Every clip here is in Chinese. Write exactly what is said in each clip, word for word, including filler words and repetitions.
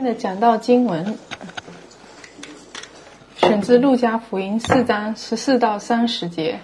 的讲道经文选自路加福音四章十四到三十节。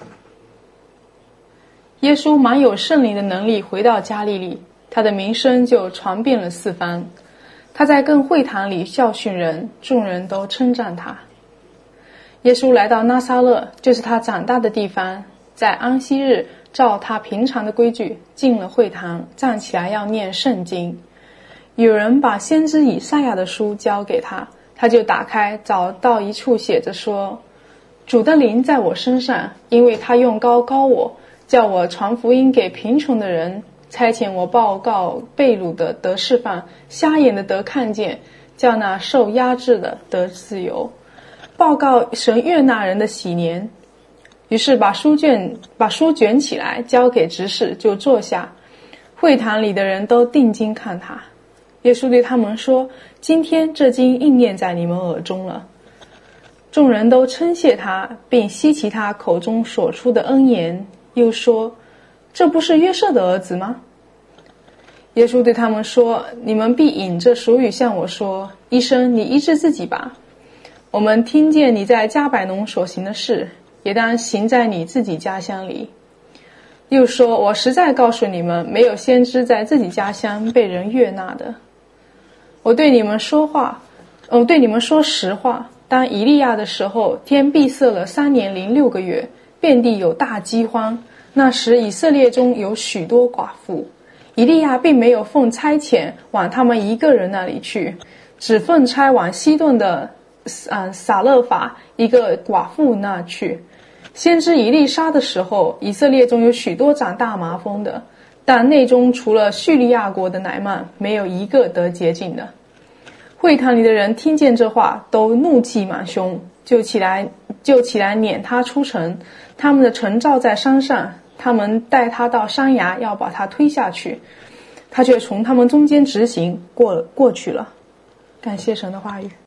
耶稣满有圣灵的能力回到加利利，他的名声就传遍了四方。他在各会堂里教训人，众人都称赞他。耶稣来到拿撒勒，就是他长大的地方，在安息日照他平常的规矩进了会堂，站起来要念圣经。有人把先知以赛亚的书交给他，他就打开，找到一处写着说：主的灵在我身上，因为他用膏膏我，叫我传福音给贫穷的人，差遣我报告被掳的得释放，瞎眼的得看见，叫那受压制的得自由，报告神悦纳人的喜年。于是把书卷把书卷起来交给执事，就坐下。会堂里的人都定睛看他。耶稣对他们说：今天这经应验在你们耳中了。众人都称谢他，并希奇他口中所出的恩言，又说：这不是约瑟的儿子吗？耶稣对他们说：你们必引着俗语向我说：医生，你医治自己吧。我们听见你在加百农所行的事，也当行在你自己家乡里。又说：我实在告诉你们，没有先知在自己家乡被人悦纳的。我对你们说话，我对你们说实话，当以利亚的时候，天闭塞了三年零六个月，遍地有大饥荒。那时以色列中有许多寡妇，以利亚并没有奉差遣往他们一个人那里去，只奉差往西顿的嗯撒勒法一个寡妇那去。先知以利沙的时候，以色列中有许多长大麻风的，但内中除了叙利亚国的乃曼，没有一个得洁净的。会堂里的人听见这话，都怒气满胸，就起来就起来撵他出城。他们的城罩在山上，他们带他到山崖，要把他推下去，他却从他们中间直行过过去了。感谢神的话语。